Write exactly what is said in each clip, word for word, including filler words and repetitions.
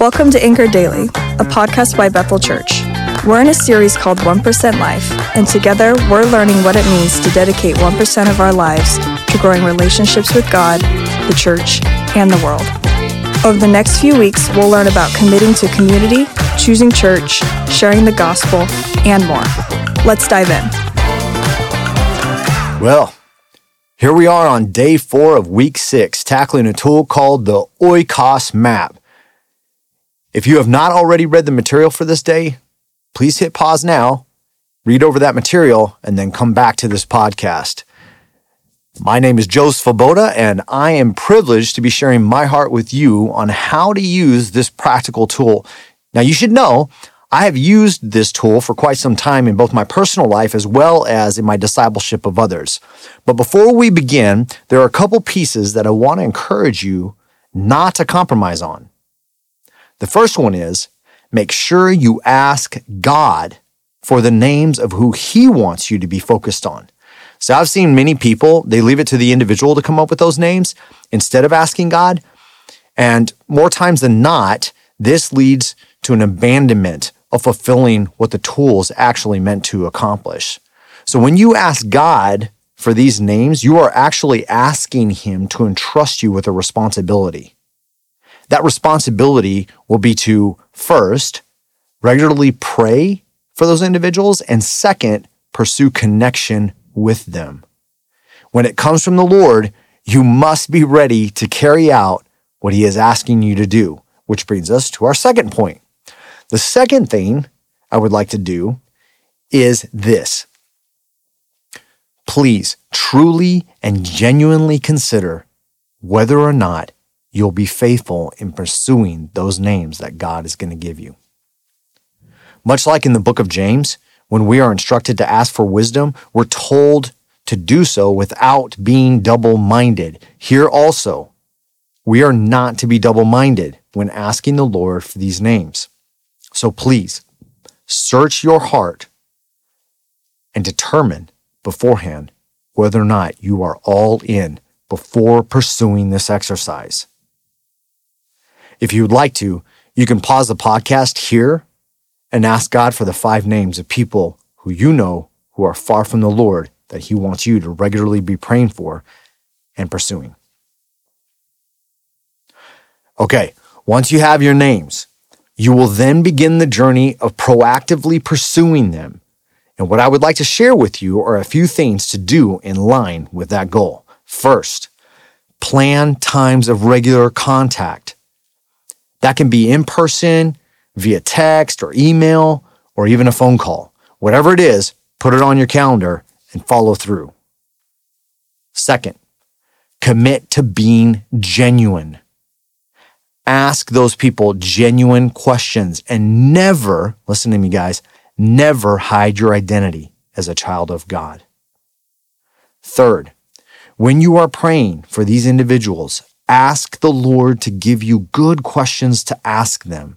Welcome to Anchor Daily, a podcast by Bethel Church. We're in a series called one percent Life, and together we're learning what it means to dedicate one percent of our lives to growing relationships with God, the church, and the world. Over the next few weeks, we'll learn about committing to community, choosing church, sharing the gospel, and more. Let's dive in. Well, here we are on day four of week six, tackling a tool called the Oikos Map. If you have not already read the material for this day, please hit pause now, read over that material, and then come back to this podcast. My name is Joe Svoboda, and I am privileged to be sharing my heart with you on how to use this practical tool. Now, you should know, I have used this tool for quite some time in both my personal life as well as in my discipleship of others. But before we begin, there are a couple pieces that I want to encourage you not to compromise on. The first one is, make sure you ask God for the names of who He wants you to be focused on. So I've seen many people, they leave it to the individual to come up with those names instead of asking God. And more times than not, this leads to an abandonment of fulfilling what the tool is actually meant to accomplish. So when you ask God for these names, you are actually asking Him to entrust you with a responsibility. That responsibility will be to, first, regularly pray for those individuals, and second, pursue connection with them. When it comes from the Lord, you must be ready to carry out what He is asking you to do, which brings us to our second point. The second thing I would like to do is this. Please truly and genuinely consider whether or not you'll be faithful in pursuing those names that God is going to give you. Much like in the book of James, when we are instructed to ask for wisdom, we're told to do so without being double-minded. Here also, we are not to be double-minded when asking the Lord for these names. So please, search your heart and determine beforehand whether or not you are all in before pursuing this exercise. If you would like to, you can pause the podcast here and ask God for the five names of people who you know who are far from the Lord that He wants you to regularly be praying for and pursuing. Okay, once you have your names, you will then begin the journey of proactively pursuing them. And what I would like to share with you are a few things to do in line with that goal. First, plan times of regular contact. That can be in person, via text or email, or even a phone call. Whatever it is, put it on your calendar and follow through. Second, commit to being genuine. Ask those people genuine questions and never, listen to me guys, never hide your identity as a child of God. Third, when you are praying for these individuals, ask the Lord to give you good questions to ask them.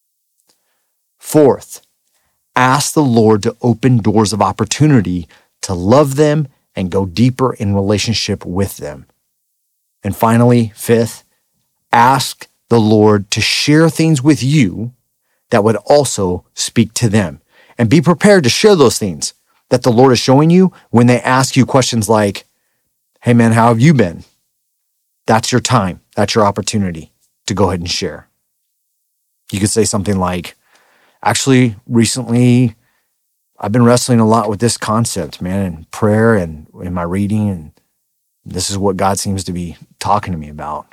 Fourth, ask the Lord to open doors of opportunity to love them and go deeper in relationship with them. And finally, fifth, ask the Lord to share things with you that would also speak to them. And be prepared to share those things that the Lord is showing you when they ask you questions like, hey man, how have you been? That's your time. That's your opportunity to go ahead and share. You could say something like, actually, recently, I've been wrestling a lot with this concept, man, in prayer and in my reading, and this is what God seems to be talking to me about.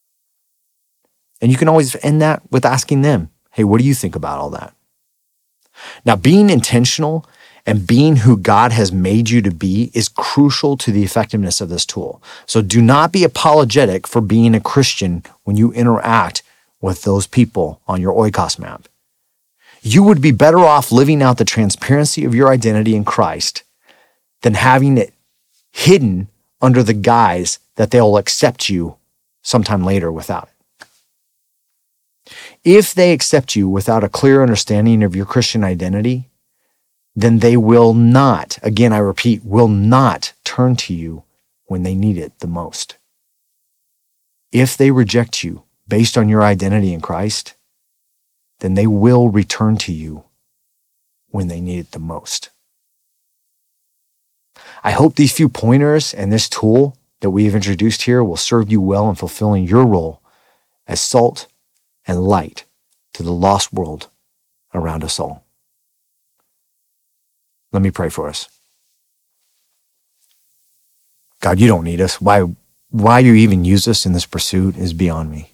And you can always end that with asking them, hey, what do you think about all that? Now, being intentional and being who God has made you to be is crucial to the effectiveness of this tool. So do not be apologetic for being a Christian when you interact with those people on your Oikos map. You would be better off living out the transparency of your identity in Christ than having it hidden under the guise that they'll accept you sometime later without it. If they accept you without a clear understanding of your Christian identity, then they will not, again, I repeat, will not turn to you when they need it the most. If they reject you based on your identity in Christ, then they will return to you when they need it the most. I hope these few pointers and this tool that we have introduced here will serve you well in fulfilling your role as salt and light to the lost world around us all. Let me pray for us. God, you don't need us. Why, why you even use us in this pursuit is beyond me.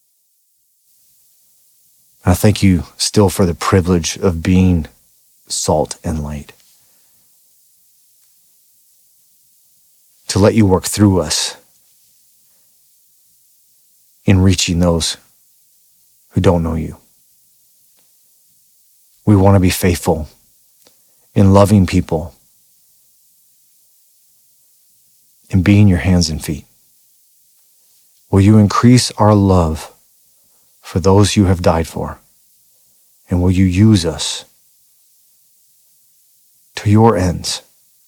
I thank you still for the privilege of being salt and light. To let you work through us in reaching those who don't know you. We want to be faithful in loving people and being your hands and feet. Will you increase our love for those you have died for? And will you use us to your ends?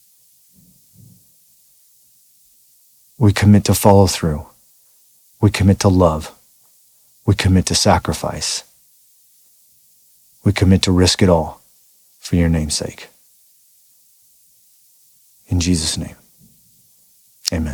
We commit to follow through. We commit to love. We commit to sacrifice. We commit to risk it all for your name's sake. In Jesus' name, amen.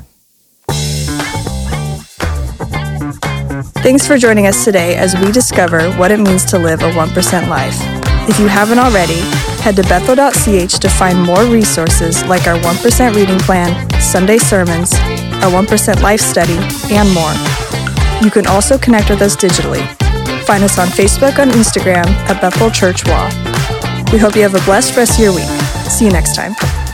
Thanks for joining us today as we discover what it means to live a one percent life. If you haven't already, head to bethel dot c h to find more resources like our one percent reading plan, Sunday sermons, our one percent life study, and more. You can also connect with us digitally. Find us on Facebook and Instagram at Bethel Church W A. We hope you have a blessed rest of your week. See you next time.